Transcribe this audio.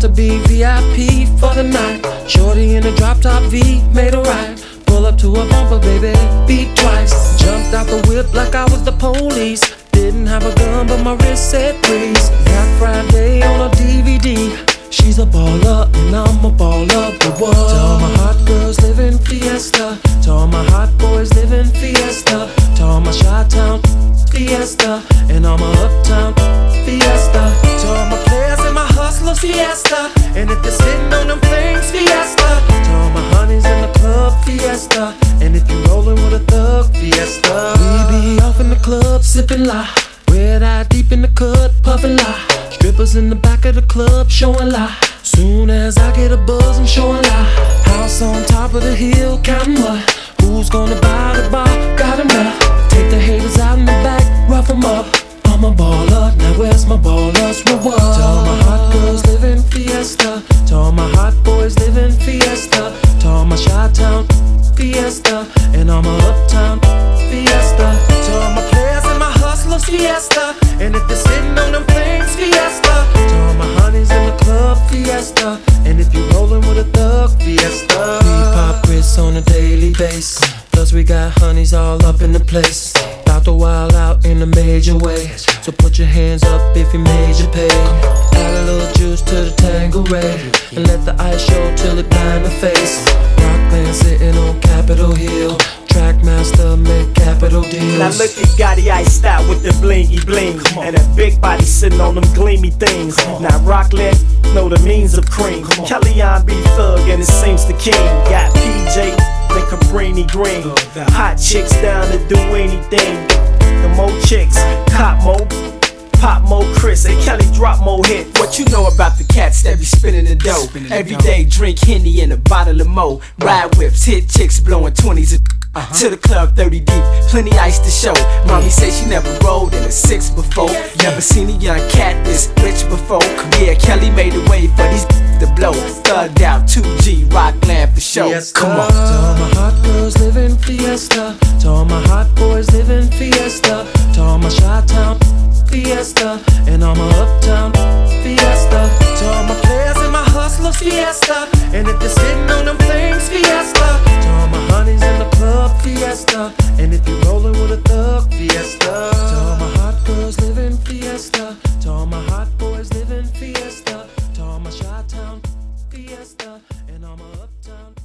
to be VIP for the night. Shorty in a drop top V, made a right. Pull up to a bumper, baby, beat twice. Jumped out the whip like I was the police. Didn't have a gun, but my wrist said freeze. Got Friday on a DVD. She's a baller, and I'm a baller, but what? To all my hot girls living fiesta. To all my hot boys living fiesta. To all my Chi-Town fiesta. And all my uptown fiesta. To all my players and my hustlers fiesta. And if they're sitting on them things fiesta. To all my honeys in the club fiesta. And if you're rolling with a thug fiesta. We be off in the club sipping lie. Red eye deep in the cut, puffin' lie. Strippers in the back of the club showing lie. Soon as I get a buzz, I'm showing lie. House on top of the hill, counting what? Who's gonna buy the bar? Got enough. Take the haters out in the back, rough 'em up. I'm a baller, now where's my baller's reward? To all my hot girls living fiesta. To all my hot boys living fiesta. To all my Chi-Town fiesta. And all my uptown fiesta. To all my players and my hustlers fiesta. And if they're sitting on them things fiesta. To all my honeys in the club fiesta. And if you're rolling with a thug fiesta. We pop grits on a daily basis. Plus we got honeys all up in the place. About to wild out in a major way. So put your hands up if you made your pay. Add a little juice to the Tanqueray. And let the ice show till it blind the face. Rock band sitting on Capitol Hill. Trackmaster make capital deals. Now look at Gotti iced out with the blingy bling. And a big body sitting on them gleamy things. Now Rockland know the means of cream. Kellyanne be thug and it seems the king. Got PJ and Cabrini Green. Hot chicks down to do anything. The more chicks, cop more, pop more Chris, and Kelly drop more hits. What you know about the cats that be spinning the dough? Every day drink Henny and a bottle of Mo. Ride whips, hit chicks blowing 20s to the club 30 deep, plenty ice to show. Mommy said she never rolled in a 6 before. Never seen a young cat this rich before. Yeah, Kelly made a way for these to blow. Thugged out 2G, Rockland for show. Come on. To all my hot girls living fiesta. To all my hot boys living fiesta. To all my Chi-Town fiesta. And all my uptown fiesta. To all my players and my hustlers fiesta. And if they're sitting on them things fiesta. To all my honeys in the club fiesta. And if you're rolling with a thug fiesta. To all my hot girls living fiesta. To all my hot boys living fiesta. To all my Chi-Town fiesta. And all my uptown